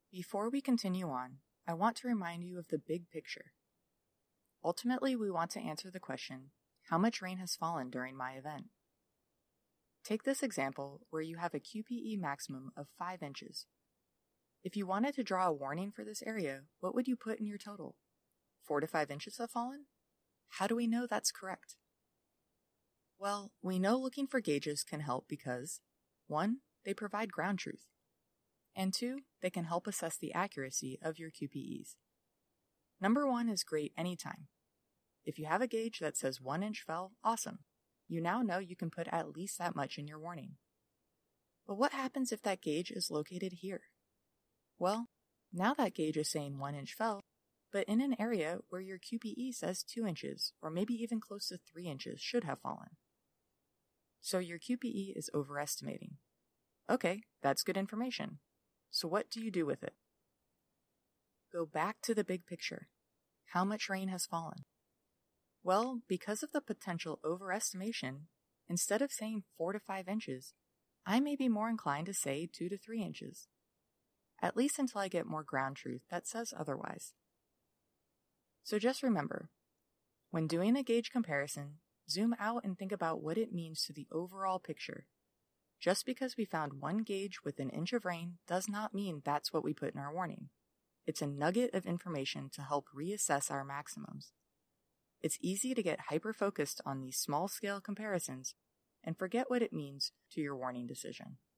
Before we continue on, I want to remind you of the big picture. Ultimately, we want to answer the question, how much rain has fallen during my event? Take this example where you have a QPE maximum of 5 inches. If you wanted to draw a warning for this area, what would you put in your total? 4 to 5 inches have fallen? How do we know that's correct? Well, we know looking for gauges can help because 1. They provide ground truth, and 2. They can help assess the accuracy of your QPEs. Number 1 is great anytime. If you have a gauge that says 1 inch fell, awesome. You now know you can put at least that much in your warning. But what happens if that gauge is located here? Well, now that gauge is saying 1 inch fell, but in an area where your QPE says 2 inches, or maybe even close to 3 inches should have fallen. So your QPE is overestimating. Okay, that's good information. So what do you do with it? Go back to the big picture. How much rain has fallen? Well, because of the potential overestimation, instead of saying 4 to 5 inches, I may be more inclined to say 2 to 3 inches. At least until I get more ground truth that says otherwise. So just remember, when doing a gauge comparison, zoom out and think about what it means to the overall picture. Just because we found one gauge with an inch of rain does not mean that's what we put in our warning. It's a nugget of information to help reassess our maximums. It's easy to get hyper-focused on these small-scale comparisons and forget what it means to your warning decision.